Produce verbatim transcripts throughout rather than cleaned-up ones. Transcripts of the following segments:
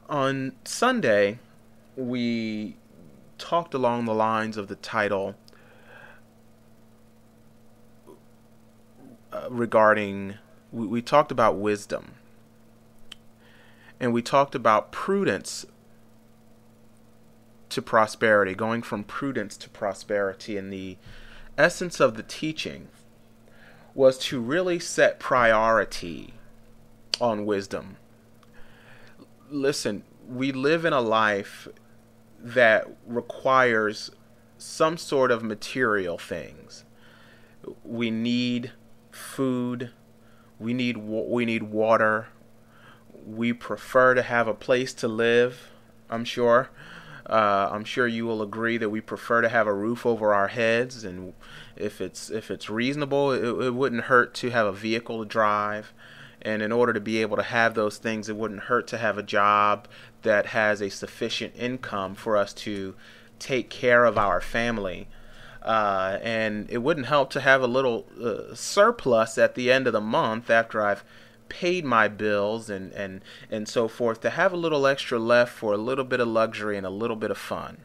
On Sunday, we talked along the lines of the title uh, regarding, we, we talked about wisdom, and we talked about prudence to prosperity, going from prudence to prosperity. And the essence of the teaching was to really set priority on wisdom. Listen, we live in a life that requires some sort of material things. We need food, we need we need water. We prefer to have a place to live, I'm sure. Uh, I'm sure you will agree that we prefer to have a roof over our heads, and if it's if it's reasonable, it, it wouldn't hurt to have a vehicle to drive. And in order to be able to have those things, it wouldn't hurt to have a job that has a sufficient income for us to take care of our family. Uh, and it wouldn't help to have a little uh, surplus at the end of the month after I've paid my bills and, and, and so forth, to have a little extra left for a little bit of luxury and a little bit of fun.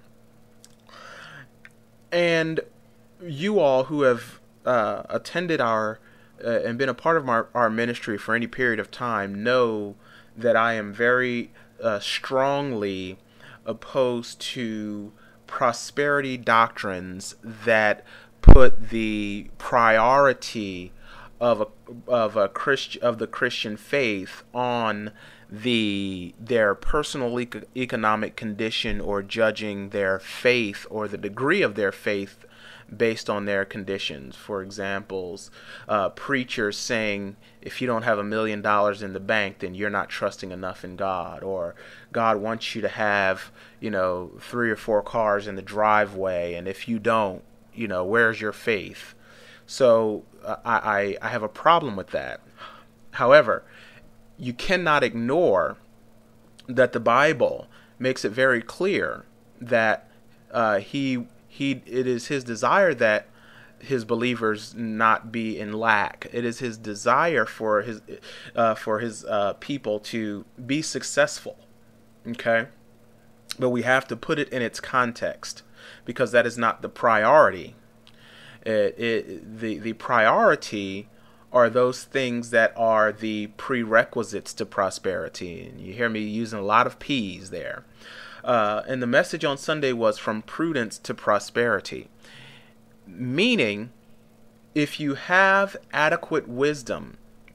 And you all who have uh, attended our uh, and been a part of our, our ministry for any period of time know that I am very uh, strongly opposed to prosperity doctrines that put the priority of a of a Christ, of the Christian faith on the their personal eco- economic condition, or judging their faith or the degree of their faith based on their conditions. For examples, uh, preachers saying, if you don't have a million dollars in the bank, then you're not trusting enough in God, or God wants you to have, you know, three or four cars in the driveway, and if you don't, you know, where's your faith? So uh, I, I have a problem with that. However, you cannot ignore that the Bible makes it very clear that uh, he he it is his desire that his believers not be in lack. It is his desire for his uh, for his uh, people to be successful. Okay, but we have to put it in its context, because that is not the priority. It, it, the the priority are those things that are the prerequisites to prosperity. And you hear me using a lot of P's there. Uh, and the message on Sunday was from prudence to prosperity. Meaning, if you have adequate wisdom,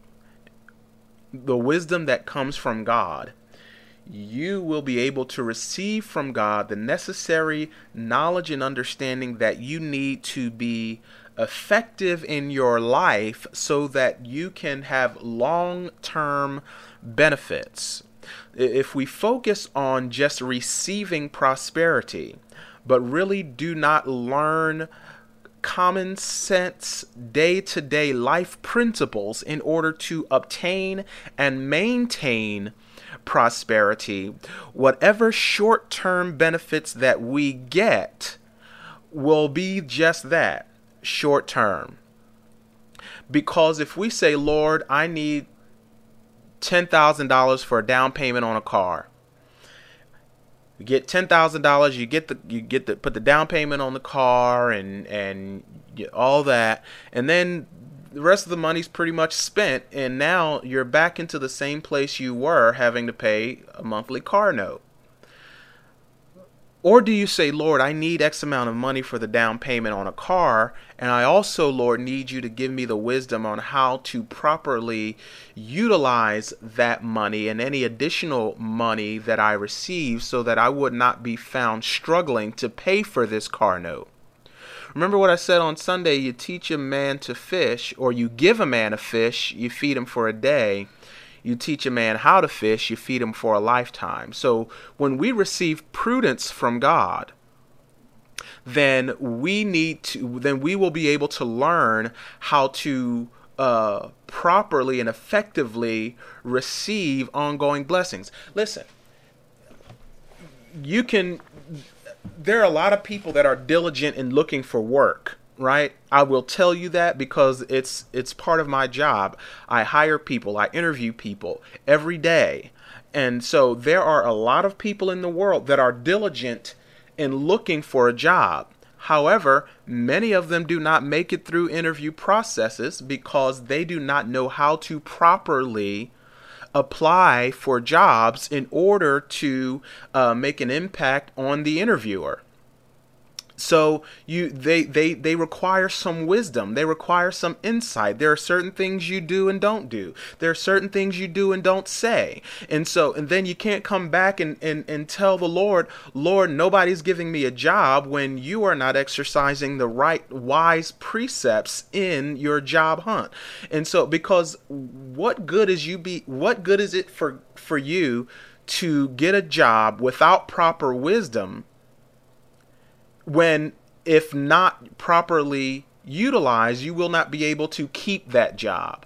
the wisdom that comes from God, you will be able to receive from God the necessary knowledge and understanding that you need to be effective in your life so that you can have long-term benefits. If we focus on just receiving prosperity, but really do not learn common sense, day-to-day life principles in order to obtain and maintain prosperity, whatever short-term benefits that we get will be just that, short-term. Because if we say, Lord, I need ten thousand dollars for a down payment on a car. You get ten thousand dollars, you get the you get the put the down payment on the car and and all that, and then the rest of the money's pretty much spent, and now you're back into the same place you were, having to pay a monthly car note. Or do you say, Lord, I need X amount of money for the down payment on a car, and I also, Lord, need you to give me the wisdom on how to properly utilize that money and any additional money that I receive so that I would not be found struggling to pay for this car note. Remember what I said on Sunday, you teach a man to fish, or you give a man a fish, you feed him for a day. You teach a man how to fish, you feed him for a lifetime. So when we receive prudence from God, then we need to, then we will be able to learn how to uh, properly and effectively receive ongoing blessings. Listen, you can, there are a lot of people that are diligent in looking for work. Right? I will tell you that because it's it's part of my job. I hire people, I interview people every day, And so there are a lot of people in the world that are diligent in looking for a job. However, many of them do not make it through interview processes because they do not know how to properly apply for jobs in order to uh, make an impact on the interviewer. So you they, they they require some wisdom. They require some insight. There are certain things you do and don't do. There are certain things you do and don't say. And so and then you can't come back and, and, and tell the Lord, Lord, nobody's giving me a job, when you are not exercising the right wise precepts in your job hunt. And so because what good is you be what good is it for for you to get a job without proper wisdom, when, if not properly utilized, you will not be able to keep that job?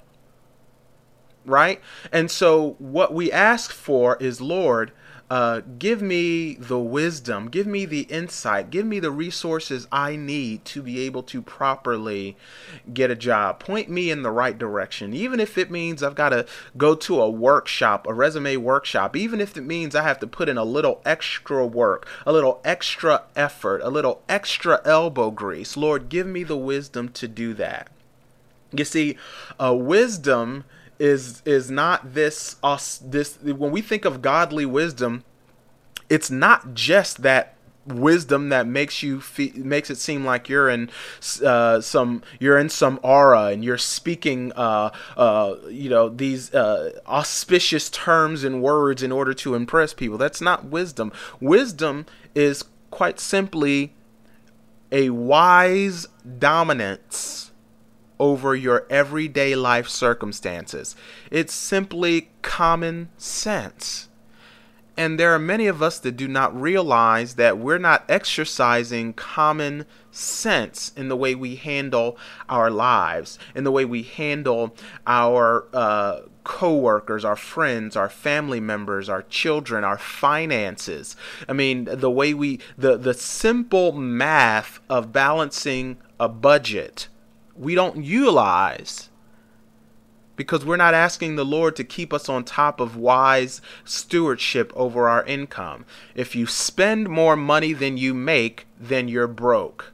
Right? And so what we ask for is, Lord, uh, give me the wisdom, give me the insight, give me the resources I need to be able to properly get a job. Point me in the right direction, even if it means I've got to go to a workshop, a resume workshop, even if it means I have to put in a little extra work, a little extra effort, a little extra elbow grease. Lord, give me the wisdom to do that. You see, uh, wisdom is is not this us this when we think of godly wisdom, it's not just that wisdom that makes you fe- makes it seem like you're in uh, some you're in some aura and you're speaking uh, uh, you know these uh, auspicious terms and words in order to impress people. That's not wisdom. Wisdom is quite simply a wise dominance over your everyday life circumstances. It's simply common sense. And there are many of us that do not realize that we're not exercising common sense in the way we handle our lives, in the way we handle our uh, co-workers, our friends, our family members, our children, our finances. I mean, the way we, the, the simple math of balancing a budget, we don't utilize because we're not asking the Lord to keep us on top of wise stewardship over our income. If you spend more money than you make, then you're broke.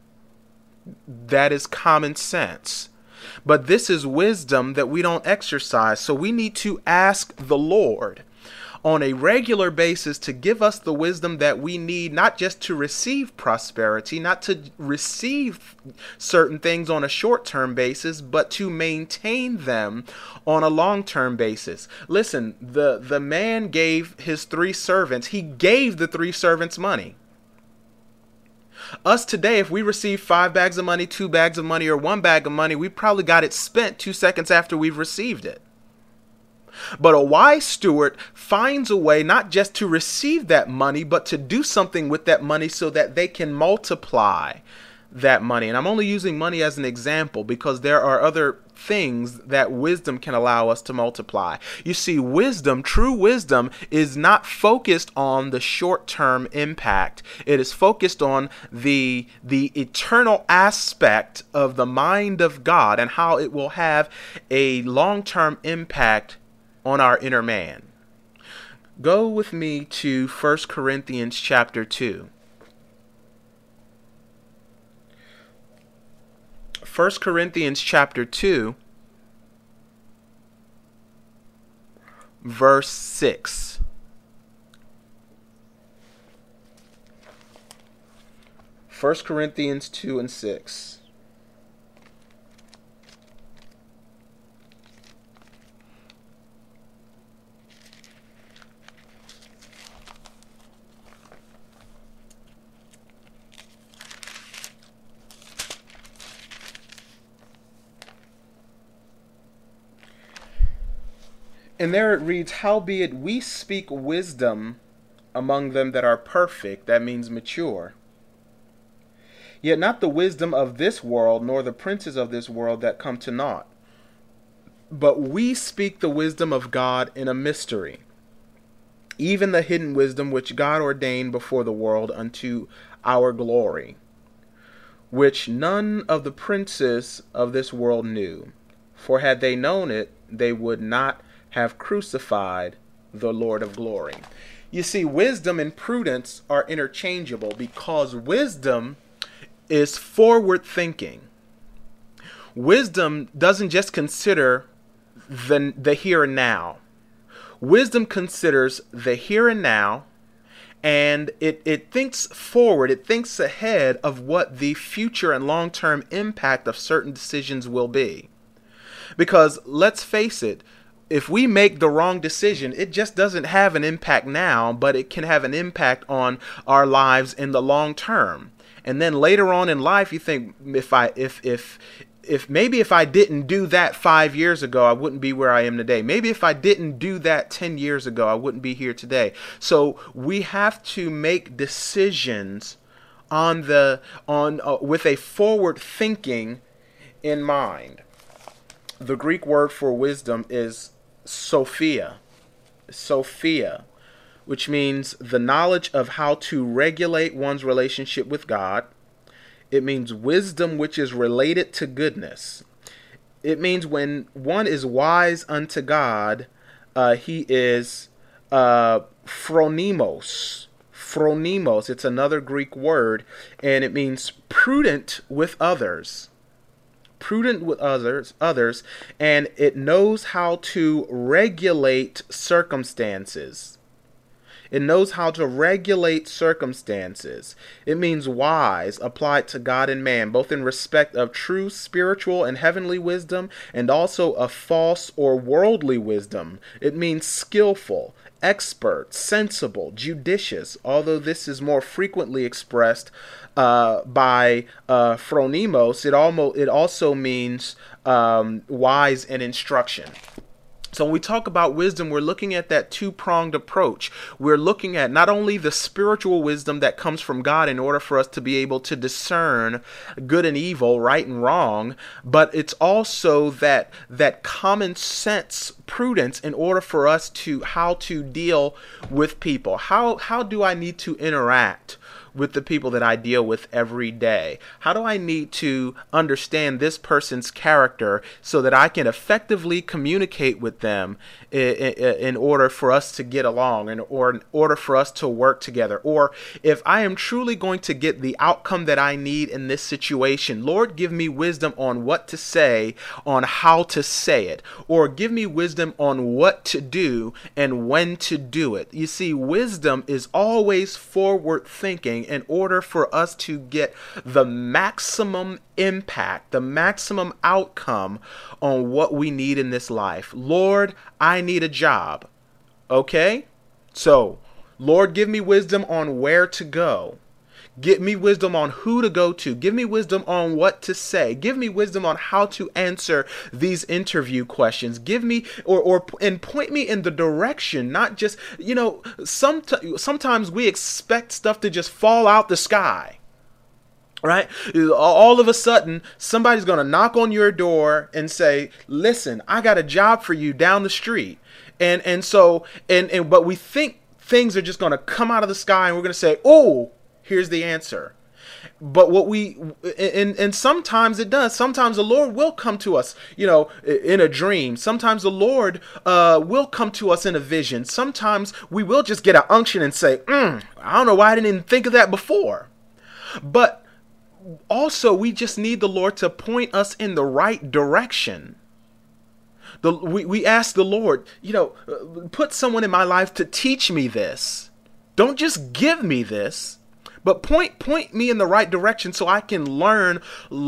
That is common sense. But this is wisdom that we don't exercise. So we need to ask the Lord on a regular basis to give us the wisdom that we need, not just to receive prosperity, not to receive certain things on a short-term basis, but to maintain them on a long-term basis. Listen, the, the man gave his three servants, he gave the three servants money. Us today, if we receive five bags of money, two bags of money, or one bag of money, we probably got it spent two seconds after we've received it. But a wise steward finds a way not just to receive that money, but to do something with that money so that they can multiply that money. And I'm only using money as an example because there are other things that wisdom can allow us to multiply. You see, wisdom, true wisdom, is not focused on the short-term impact. It is focused on the, the eternal aspect of the mind of God and how it will have a long-term impact on our inner man. Go with me to First Corinthians chapter two. First Corinthians chapter two, verse six. First Corinthians two and six. And there it reads, howbeit we speak wisdom among them that are perfect, that means mature. Yet not the wisdom of this world, nor the princes of this world that come to naught. But we speak the wisdom of God in a mystery, even the hidden wisdom which God ordained before the world unto our glory, which none of the princes of this world knew. For had they known it, they would not have crucified the Lord of glory. You see, wisdom and prudence are interchangeable because wisdom is forward thinking. Wisdom doesn't just consider the, the here and now. Wisdom considers the here and now, and it, it thinks forward, it thinks ahead of what the future and long-term impact of certain decisions will be. Because let's face it, if we make the wrong decision, it just doesn't have an impact now, but it can have an impact on our lives in the long term. And then later on in life, you think, if I, if, if, if maybe if I didn't do that five years ago, I wouldn't be where I am today. Maybe if I didn't do that ten years ago, I wouldn't be here today. So we have to make decisions on the, on, uh, with a forward thinking in mind. The Greek word for wisdom is Sophia, Sophia, which means the knowledge of how to regulate one's relationship with God. It means wisdom which is related to goodness. It means when one is wise unto God, uh, he is uh, phronimos. Phronimos, it's another Greek word, and it means prudent with others. Prudent with others, others, and it knows how to regulate circumstances. It knows how to regulate circumstances. It means wise, applied to God and man, both in respect of true spiritual and heavenly wisdom, and also of false or worldly wisdom. It means skillful, expert, sensible, judicious, although this is more frequently expressed uh, by uh, phronimos. It, almost, it also means um, wise in instruction. So when we talk about wisdom, we're looking at that two-pronged approach. We're looking at not only the spiritual wisdom that comes from God in order for us to be able to discern good and evil, right and wrong, but it's also that that common sense prudence in order for us to how to deal with people. How how do I need to interact with the people that I deal with every day? How do I need to understand this person's character so that I can effectively communicate with them in, in, in order for us to get along and or in order for us to work together? Or if I am truly going to get the outcome that I need in this situation, Lord, give me wisdom on what to say, on how to say it, or give me wisdom on what to do and when to do it. You see, wisdom is always forward thinking in order for us to get the maximum impact, the maximum outcome on what we need in this life. Lord, I need a job. Okay? So, Lord, give me wisdom on where to go. Give me wisdom on who to go to. Give me wisdom on what to say. Give me wisdom on how to answer these interview questions. Give me or or and point me in the direction, not just, you know, some, sometimes we expect stuff to just fall out the sky. Right? All of a sudden, somebody's going to knock on your door and say, listen, I got a job for you down the street. And and so, and, and but we think things are just going to come out of the sky and we're going to say, oh, here's the answer. But what we, and, and sometimes it does. Sometimes the Lord will come to us, you know, in a dream. Sometimes the Lord uh, will come to us in a vision. Sometimes we will just get an unction and say, mm, I don't know why I didn't even think of that before. But also, we just need the Lord to point us in the right direction. The, we, we ask the Lord, you know, put someone in my life to teach me this. Don't just give me this. But point point me in the right direction so I can learn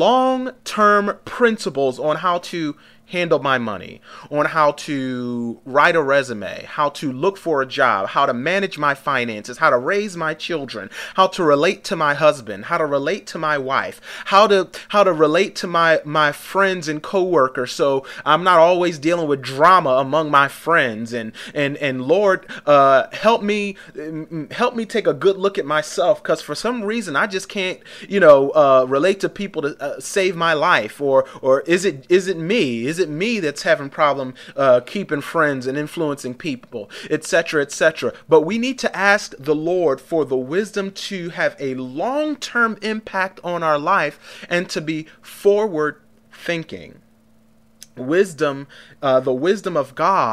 long-term principles on how to handle my money, on how to write a resume, how to look for a job, how to manage my finances, how to raise my children, how to relate to my husband, how to relate to my wife, how to how to relate to my my friends and coworkers, so I'm not always dealing with drama among my friends. And and and Lord, uh, help me help me take a good look at myself, because for some reason I just can't, you know, uh, relate to people to uh, save my life. Or or is it is it me? Is Is it me that's having problem uh, keeping friends and influencing people, et cetera, et cetera? But we need to ask the Lord for the wisdom to have a long-term impact on our life and to be forward thinking. Wisdom, uh, the wisdom of God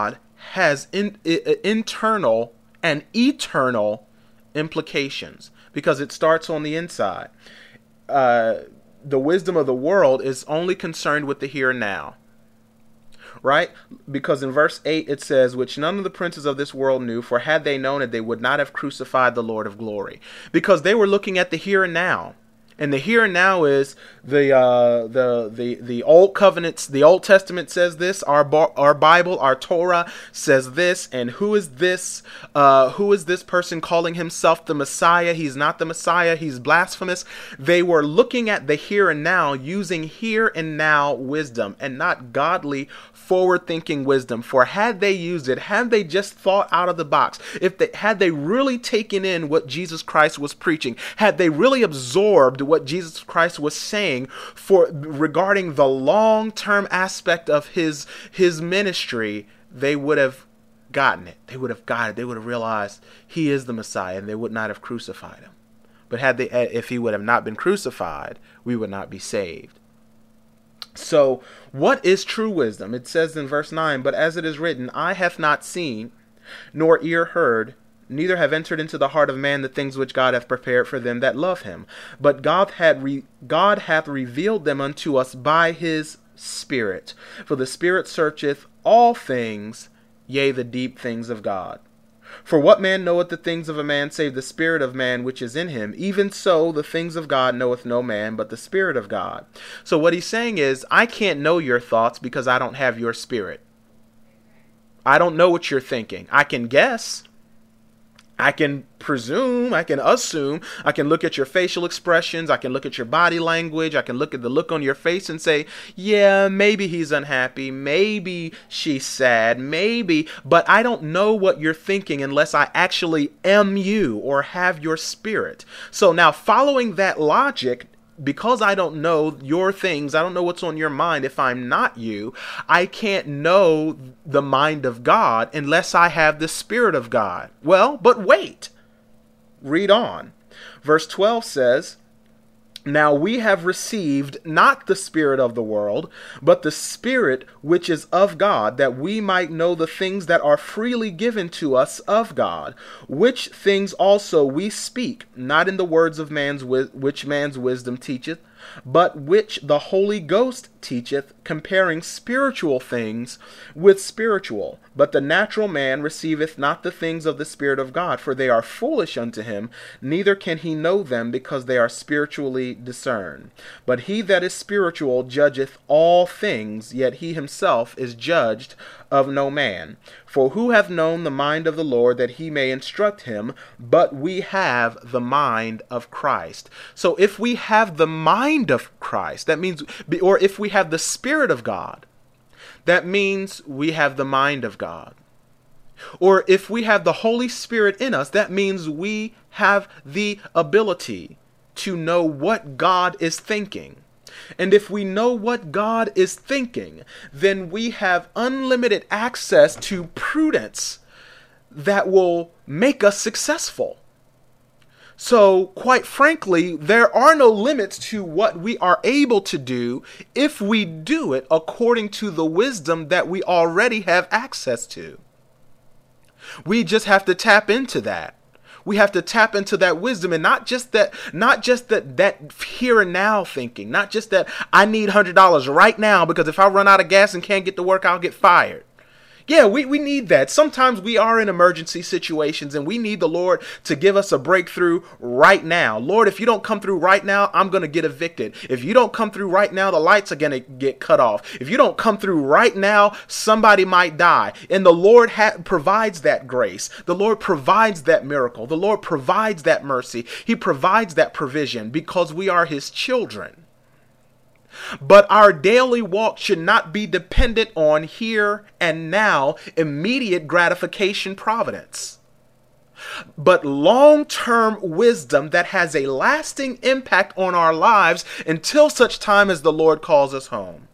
has in, I, internal and eternal implications because it starts on the inside. Uh, the wisdom of the world is only concerned with the here and now. Right? Because in verse eight it says, which none of the princes of this world knew, for had they known it, they would not have crucified the Lord of glory. Because they were looking at the here and now. And the here and now is the uh, the the the old covenants. The Old Testament says this. Our our Bible, our Torah says this. And who is this? Uh, who is this person calling himself the Messiah? He's not the Messiah. He's blasphemous. They were looking at the here and now, using here and now wisdom, and not godly, forward-thinking wisdom. For had they used it, had they just thought out of the box, if they had they really taken in what Jesus Christ was preaching, had they really absorbed what Jesus Christ was saying for regarding the long-term aspect of his his ministry, they would have gotten it. They would have got it. They would have realized he is the Messiah, and they would not have crucified him. But had they, if he would have not been crucified, we would not be saved. So, what is true wisdom? It says in verse nine, but as it is written, eye hath not seen, nor ear heard, neither have entered into the heart of man the things which God hath prepared for them that love him. But God had re- God hath revealed them unto us by his Spirit. For the Spirit searcheth all things, yea, the deep things of God. For what man knoweth the things of a man, save the spirit of man which is in him? Even so, the things of God knoweth no man, but the Spirit of God. So what he's saying is, I can't know your thoughts because I don't have your spirit. I don't know what you're thinking. I can guess. I can presume, I can assume, I can look at your facial expressions, I can look at your body language, I can look at the look on your face and say, yeah, maybe he's unhappy, maybe she's sad, maybe, but I don't know what you're thinking unless I actually am you or have your spirit. So now following that logic, because I don't know your things, I don't know what's on your mind. If I'm not you, I can't know the mind of God unless I have the Spirit of God. Well, but wait. Read on. Verse twelve says, now we have received not the spirit of the world, but the Spirit which is of God, that we might know the things that are freely given to us of God, which things also we speak, not in the words of man's wi- which man's wisdom teacheth, but which the Holy Ghost teacheth, comparing spiritual things with spiritual. But the natural man receiveth not the things of the Spirit of God, for they are foolish unto him, neither can he know them, because they are spiritually discerned. But he that is spiritual judgeth all things, yet he himself is judged of no man. For who hath known the mind of the Lord, that he may instruct him? But we have the mind of Christ. So if we have the mind of Christ, that means, or if we have the Spirit of God, that means we have the mind of God. Or if we have the Holy Spirit in us, that means we have the ability to know what God is thinking. And if we know what God is thinking, then we have unlimited access to prudence that will make us successful. So, quite frankly, there are no limits to what we are able to do if we do it according to the wisdom that we already have access to. We just have to tap into that. We have to tap into that wisdom, and not just that, not just that, that here and now thinking, not just that I need one hundred dollars right now because if I run out of gas and can't get to work, I'll get fired. Yeah, we, we need that. Sometimes we are in emergency situations and we need the Lord to give us a breakthrough right now. Lord, if you don't come through right now, I'm going to get evicted. If you don't come through right now, the lights are going to get cut off. If you don't come through right now, somebody might die. And the Lord ha- provides that grace. The Lord provides that miracle. The Lord provides that mercy. He provides that provision because we are his children. But our daily walk should not be dependent on here and now immediate gratification providence, but long-term wisdom that has a lasting impact on our lives until such time as the Lord calls us home.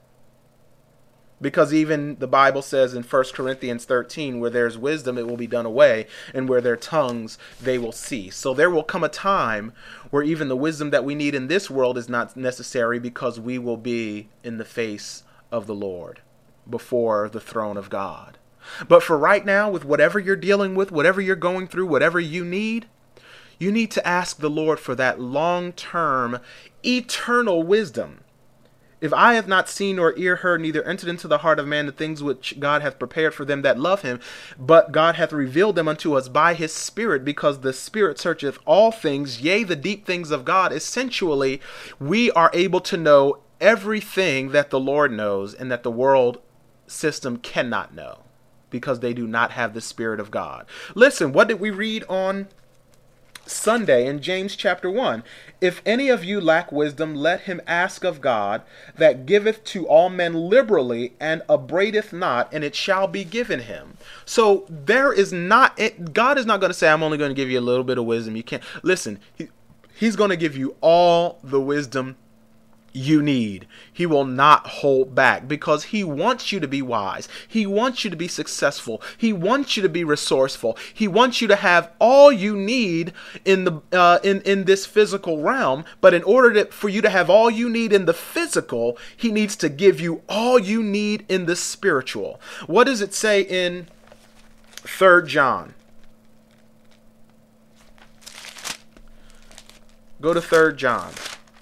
Because even the Bible says in First Corinthians thirteen, where there's wisdom, it will be done away, and where there are tongues, they will cease. So there will come a time where even the wisdom that we need in this world is not necessary, because we will be in the face of the Lord, before the throne of God. But for right now, with whatever you're dealing with, whatever you're going through, whatever you need, you need to ask the Lord for that long-term, eternal wisdom. If eye hath not seen nor ear heard, neither entered into the heart of man the things which God hath prepared for them that love him, but God hath revealed them unto us by his Spirit, because the Spirit searcheth all things, yea, the deep things of God. Essentially, we are able to know everything that the Lord knows and that the world system cannot know, because they do not have the Spirit of God. Listen, what did we read on Sunday in James chapter one? If any of you lack wisdom, let him ask of God, that giveth to all men liberally and upbraideth not, and it shall be given him. So there is not, it, God is not going to say, I'm only going to give you a little bit of wisdom. You can't, listen, he, he's going to give you all the wisdom you need. He will not hold back, because he wants you to be wise. He wants you to be successful. He wants you to be resourceful. He wants you to have all you need in the uh, in in this physical realm. But in order to, for you to have all you need in the physical, he needs to give you all you need in the spiritual. What does it say in Third John? Go to Third John.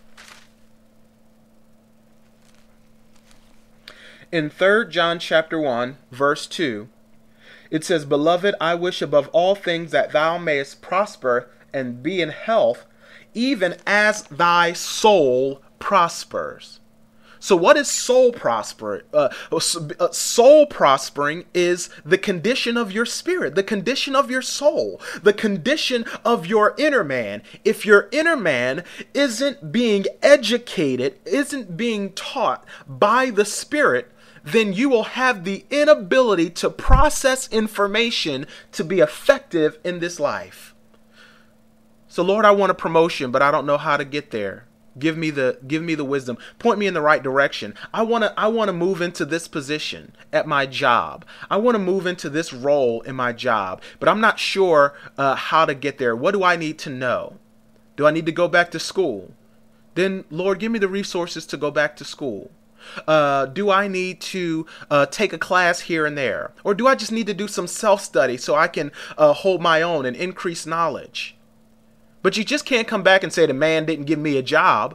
In Third John chapter one, verse two, it says, Beloved, I wish above all things that thou mayest prosper and be in health, even as thy soul prospers. So what is soul prosper? Uh, soul prospering is the condition of your spirit, the condition of your soul, the condition of your inner man. If your inner man isn't being educated, isn't being taught by the Spirit, then you will have the inability to process information to be effective in this life. So Lord, I want a promotion, but I don't know how to get there. Give me the give me the wisdom. Point me in the right direction. I want to I want to move into this position at my job. I want to move into this role in my job, but I'm not sure uh, how to get there. What do I need to know? Do I need to go back to school? Then Lord, give me the resources to go back to school. Uh, do I need to uh, take a class here and there? Or do I just need to do some self-study so I can uh, hold my own and increase knowledge? But you just can't come back and say the man didn't give me a job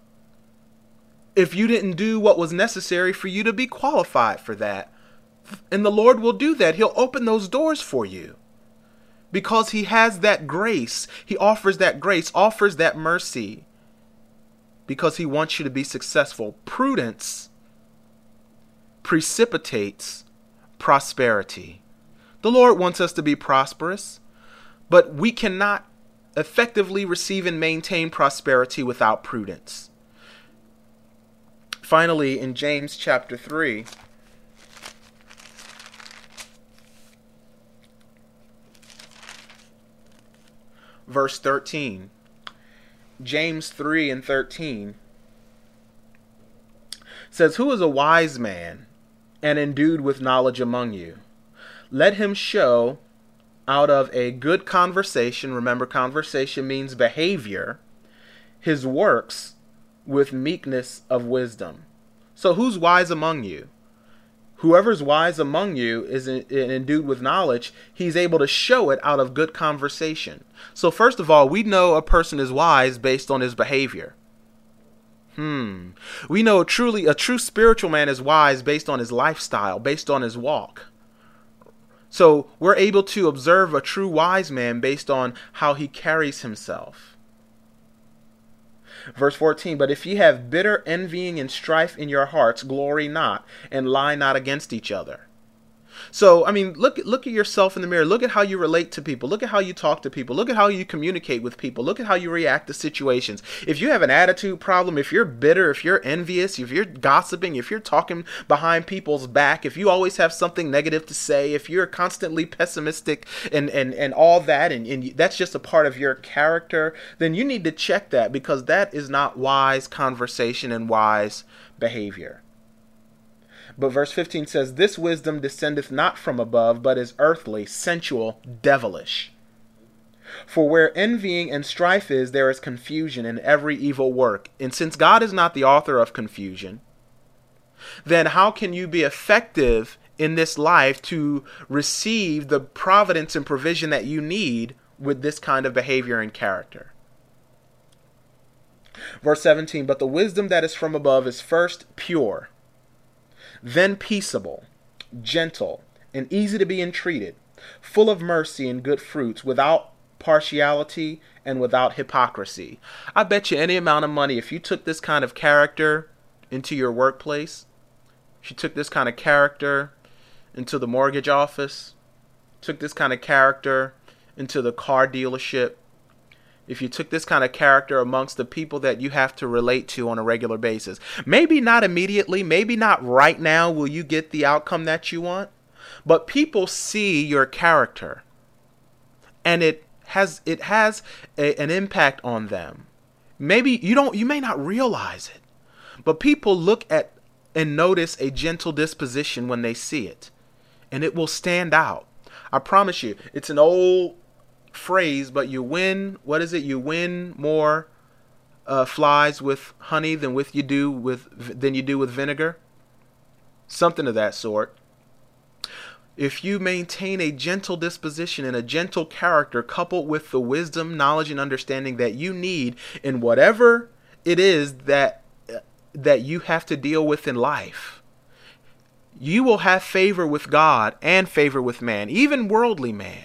if you didn't do what was necessary for you to be qualified for that. And the Lord will do that. He'll open those doors for you because he has that grace. He offers that grace, offers that mercy, because he wants you to be successful. Prudence precipitates prosperity. The Lord wants us to be prosperous, but we cannot effectively receive and maintain prosperity without prudence. Finally, in James chapter three, verse thirteen, James three and thirteen says, Who is a wise man and endued with knowledge among you? Let him show out of a good conversation, remember conversation means behavior, his works with meekness of wisdom. So who's wise among you? Whoever's wise among you is endued with knowledge. He's able to show it out of good conversation. So first of all, we know a person is wise based on his behavior. Hmm. We know truly a true spiritual man is wise based on his lifestyle, based on his walk. So we're able to observe a true wise man based on how he carries himself. Verse fourteen, But if ye have bitter envying and strife in your hearts, glory not, and lie not against each other. So, I mean, look, look at yourself in the mirror. Look at how you relate to people. Look at how you talk to people. Look at how you communicate with people. Look at how you react to situations. If you have an attitude problem, if you're bitter, if you're envious, if you're gossiping, if you're talking behind people's back, if you always have something negative to say, if you're constantly pessimistic and, and, and all that, and, and that's just a part of your character, then you need to check that, because that is not wise conversation and wise behavior. But verse fifteen says, This wisdom descendeth not from above, but is earthly, sensual, devilish. For where envying and strife is, there is confusion in every evil work. And since God is not the author of confusion, then how can you be effective in this life to receive the providence and provision that you need with this kind of behavior and character. Verse seventeen, but the wisdom that is from above is first pure, then peaceable, gentle, and easy to be entreated, full of mercy and good fruits, without partiality and without hypocrisy. I bet you any amount of money, if you took this kind of character into your workplace, if you took this kind of character into the mortgage office, took this kind of character into the car dealership, if you took this kind of character amongst the people that you have to relate to on a regular basis, maybe not immediately, maybe not right now will you get the outcome that you want, but people see your character, and it has it has a, an impact on them. Maybe you don't, you may not realize it, but people look at and notice a gentle disposition when they see it, and it will stand out. I promise you, it's an old phrase, but you win, what is it? You win more uh, flies with honey than with you do with than you do with vinegar. Something of that sort. If you maintain a gentle disposition and a gentle character coupled with the wisdom, knowledge, and understanding that you need in whatever it is that that you have to deal with in life, you will have favor with God and favor with man, even worldly man.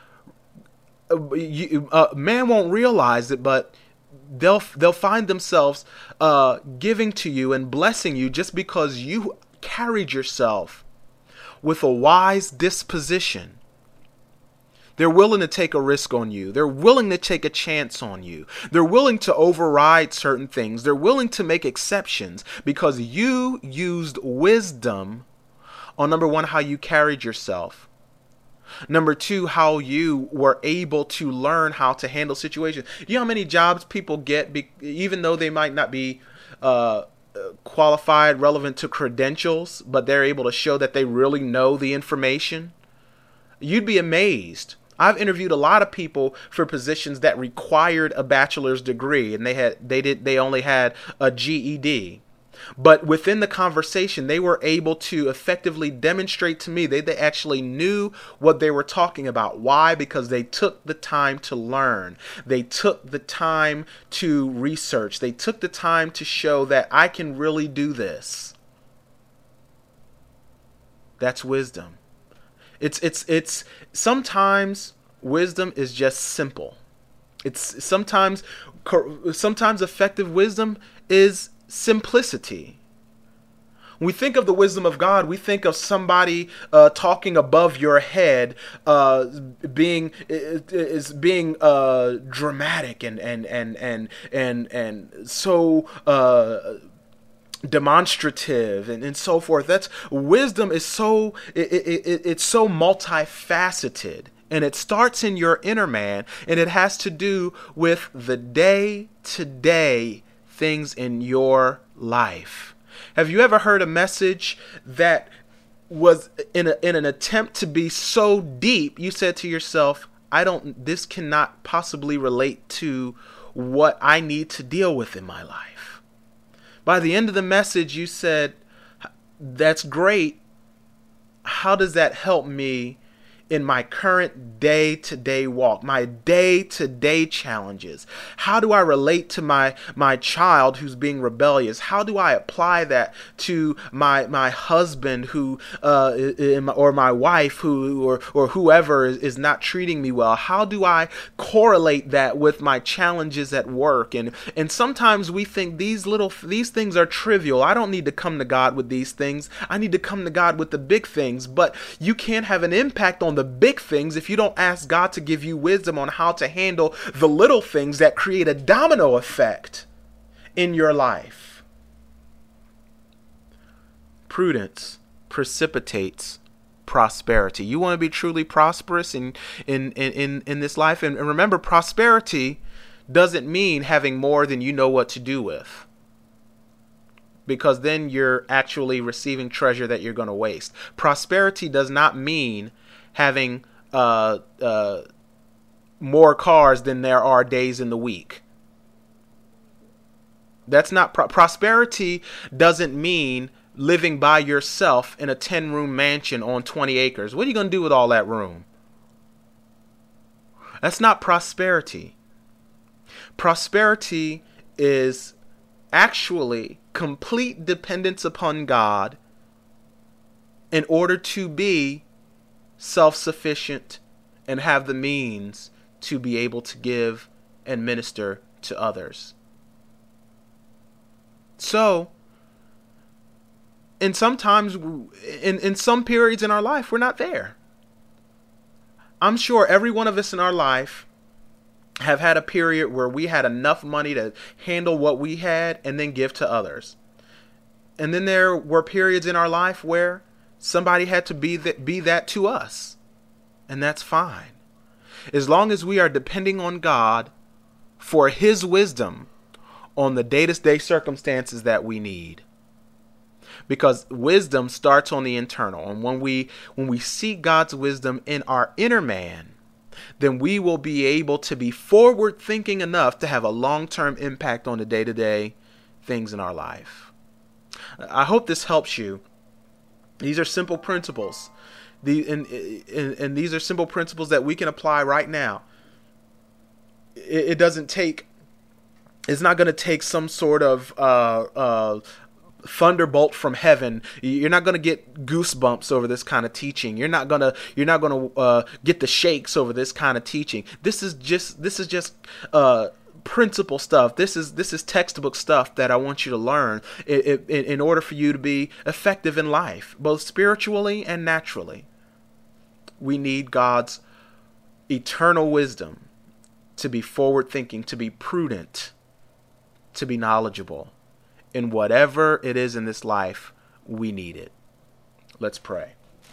Uh, you, uh, man won't realize it, but they'll they'll find themselves uh, giving to you and blessing you just because you carried yourself with a wise disposition. They're willing to take a risk on you. They're willing to take a chance on you. They're willing to override certain things. They're willing to make exceptions because you used wisdom on, number one, how you carried yourself. Number two, how you were able to learn how to handle situations. You know how many jobs people get, be, even though they might not be uh, qualified, relevant to credentials, but they're able to show that they really know the information? You'd be amazed. I've interviewed a lot of people for positions that required a bachelor's degree, and they had they did they only had a G E D. But within the conversation, they were able to effectively demonstrate to me that they actually knew what they were talking about. Why? Because they took the time to learn. They took the time to research. They took the time to show that I can really do this. That's wisdom. It's it's it's sometimes wisdom is just simple. It's sometimes sometimes effective wisdom is simplicity. When we think of the wisdom of God, we think of somebody uh, talking above your head, uh, being is being uh, dramatic and and and and and and so uh, demonstrative and, and so forth. That's wisdom is so it, it, it, it's so multifaceted, and it starts in your inner man, and it has to do with the day to day things in your life. Have you ever heard a message that was in a, in an attempt to be so deep, you said to yourself, I don't, this cannot possibly relate to what I need to deal with in my life. By the end of the message, you said, that's great. How does that help me in my current day-to-day walk, my day-to-day challenges? How do I relate to my my child who's being rebellious? How do I apply that to my my husband who uh, or my wife who or or whoever is, is not treating me well? How do I correlate that with my challenges at work? And and sometimes we think these little these things are trivial. I don't need to come to God with these things. I need to come to God with the big things. But you can't have an impact on the big things if you don't ask God to give you wisdom on how to handle the little things that create a domino effect in your life. Prudence precipitates prosperity. You want to be truly prosperous in in in in, in this life, and, and remember, prosperity doesn't mean having more than you know what to do with, because then you're actually receiving treasure that you're going to waste. Prosperity does not mean having uh, uh, more cars than there are days in the week. That's not pro- prosperity doesn't mean living by yourself in a ten room mansion on twenty acres. What are you going to do with all that room? That's not prosperity. Prosperity is actually complete dependence upon God in order to be self-sufficient and have the means to be able to give and minister to others. So, and sometimes, in, in some periods in our life, we're not there. I'm sure every one of us in our life have had a period where we had enough money to handle what we had and then give to others. And then there were periods in our life where somebody had to be that, be that to us. And that's fine. As long as we are depending on God for His wisdom on the day-to-day circumstances that we need. Because wisdom starts on the internal. And when we when we seek God's wisdom in our inner man, then we will be able to be forward thinking enough to have a long-term impact on the day-to-day things in our life. I hope this helps you. These are simple principles. The, and, and, and these are simple principles that we can apply right now. It, it doesn't take, it's not going to take some sort of uh, uh, thunderbolt from heaven. You're not going to get goosebumps over this kind of teaching. You're not going to, you're not going to uh, get the shakes over this kind of teaching. This is just, this is just uh, principle stuff. This is, this is textbook stuff that I want you to learn in, in, in order for you to be effective in life, both spiritually and naturally. We need God's eternal wisdom to be forward thinking, to be prudent, to be knowledgeable. In whatever it is in this life, we need it. Let's pray.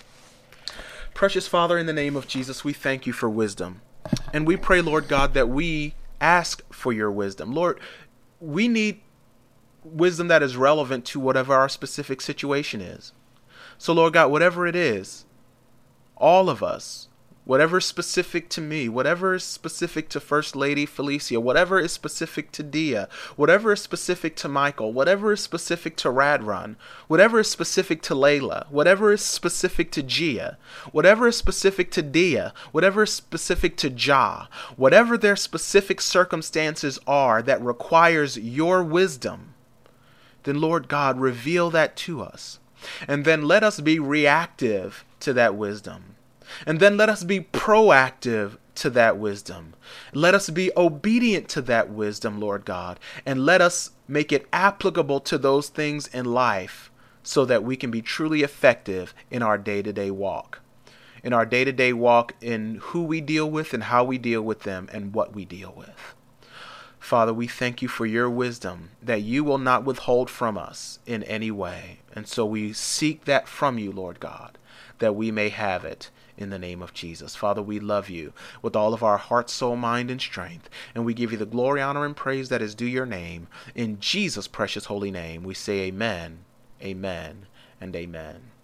Precious Father, in the name of Jesus, we thank you for wisdom. And we pray, Lord God, that we ask for your wisdom. Lord, we need wisdom that is relevant to whatever our specific situation is. So, Lord God, whatever it is, all of us, whatever is specific to me, whatever is specific to First Lady Felicia, whatever is specific to Dia, whatever is specific to Michael, whatever is specific to Radrun, whatever is specific to Layla, whatever is specific to Gia, whatever is specific to Dia, whatever is specific to Ja, whatever their specific circumstances are that requires your wisdom, then Lord God, reveal that to us. And then let us be reactive to that wisdom. And then let us be proactive to that wisdom. Let us be obedient to that wisdom, Lord God. And let us make it applicable to those things in life so that we can be truly effective in our day-to-day walk. In our day-to-day walk in who we deal with and how we deal with them and what we deal with. Father, we thank you for your wisdom that you will not withhold from us in any way. And so we seek that from you, Lord God, that we may have it in the name of Jesus. Father, we love you with all of our heart, soul, mind, and strength. And we give you the glory, honor, and praise that is due your name. In Jesus' precious holy name, we say amen, amen, and amen.